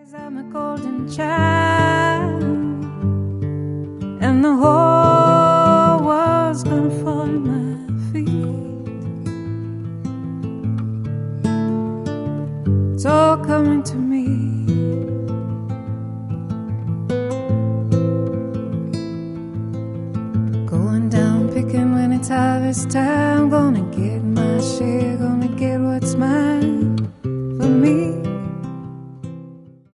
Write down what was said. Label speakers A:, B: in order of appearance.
A: I'm a golden child, and the whole world's gonna fall at my feet. It's all coming to me. Going down picking when it's harvest time. Gonna get my share, gonna get what's mine for me.